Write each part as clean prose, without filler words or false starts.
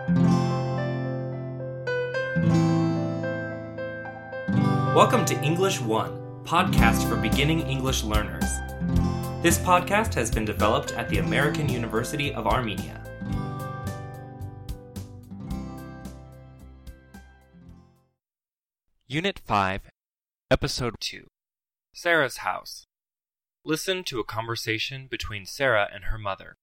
Welcome to English One, podcast for beginning English learners. This podcast has been developed at the American University of Armenia. Unit 5, Episode 2, Sarah's House. Listen to a conversation between Sarah and her mother.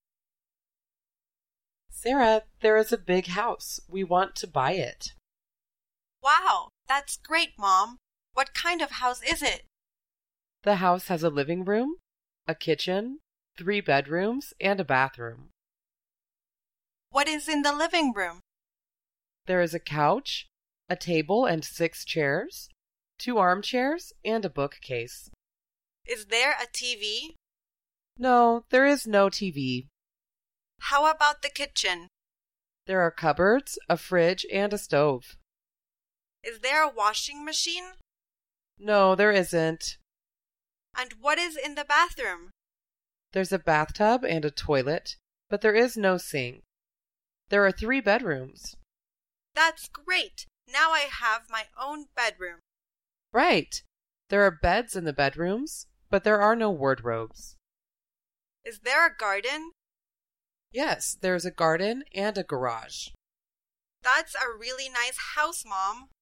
Sarah, there is a big house. We want to buy it. Wow, that's great, Mom. What kind of house is it? The house has a living room, a kitchen, 3 bedrooms, and a bathroom. What is in the living room? There is a couch, a table and 6 chairs, 2 armchairs, and a bookcase. Is there a TV? No, there is no TV. How about the kitchen? There are cupboards, a fridge, and a stove. Is there a washing machine? No, there isn't. And what is in the bathroom? There's a bathtub and a toilet, but there is no sink. There are 3 bedrooms. That's great. Now I have my own bedroom. Right. There are beds in the bedrooms, but there are no wardrobes. Is there a garden? Yes, there's a garden and a garage. That's a really nice house, Mom.